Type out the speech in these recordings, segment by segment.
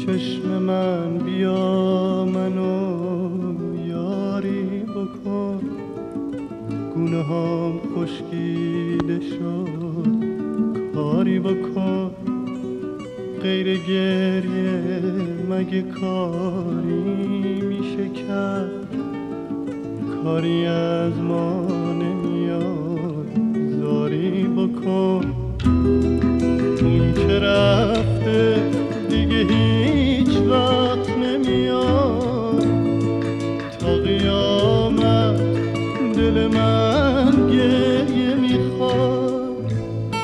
چشم من بیا منو یاری بکن، گونه هام خشکیده شد کاری بکن، غیر گریه مگه کاری میشه کرد، کاری از ما نمیاد زاری بکن. اون که رفته دیگه هیچ وقت نمیاد، تا قیامت دل من گریه میخواد.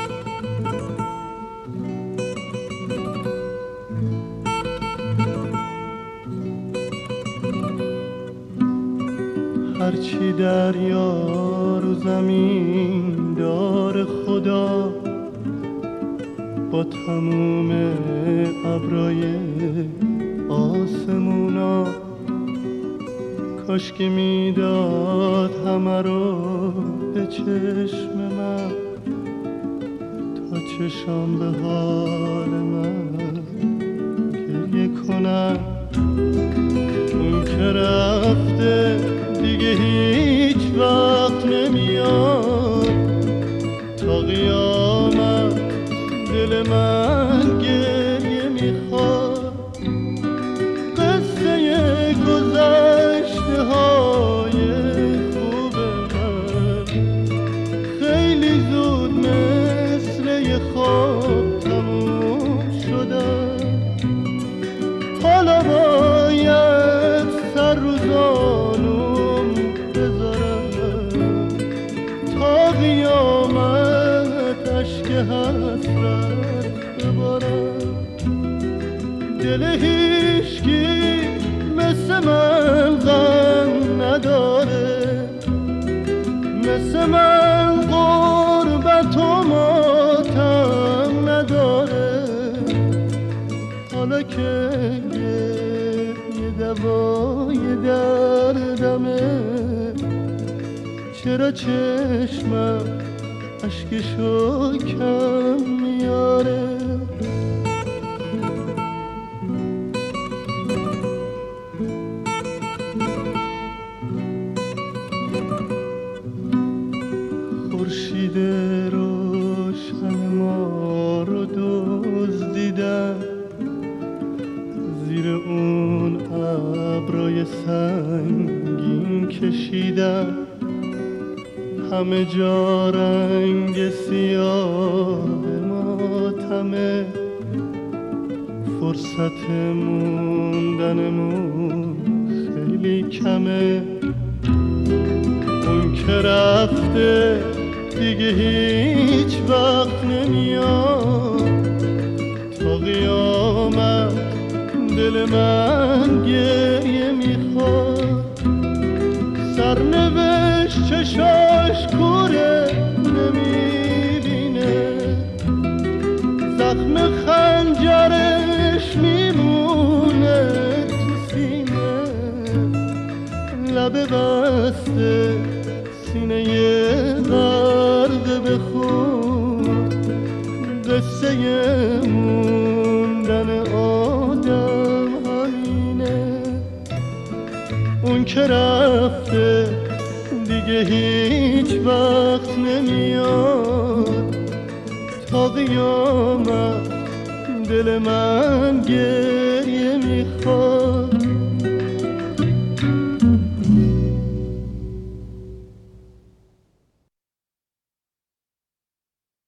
هرچی دریا رو زمین دار خدا، با تموم ابرای آسمونا، کاش که میداد همه رو به چشم من، تا چشم به حال من گریه کنم. اون که رفته دیگه هیچ وقت نمیاد، تا قیامت دل من گریه میخواد. قصه گذشته های خوب من خیلی زود مثل یه خواب تموم شدن، حالا باید سر رو زانوم بذارم، تا قیامت اشک حسرت ببارم. دل هیچکی مثل من غم نداره، مثل من غربت و ماتم نداره. حالا که یه دوای دردمه، چرا چشمم اشکشو کم میاره؟ خورشید روشن ما رو دزدیدن، زیر اون ابرای سنگین کشیدن، همه جا رنگ سیاه ماتمه، فرصت موندنمون خیلی کمه. اون که رفته دیگه هیچ وقت نمیاد، تا قیامت دل من گریه میخواد. سرنوشت چشاش کوره نمیبینه، زخم خنجرش میمونه تو سینه، لب بسته سینه غرق به خون، قصه موندن آدم همینه. اون که رفته دیگه هیچ وقت نمیاد، تا قیامت دل من گریه میخواد.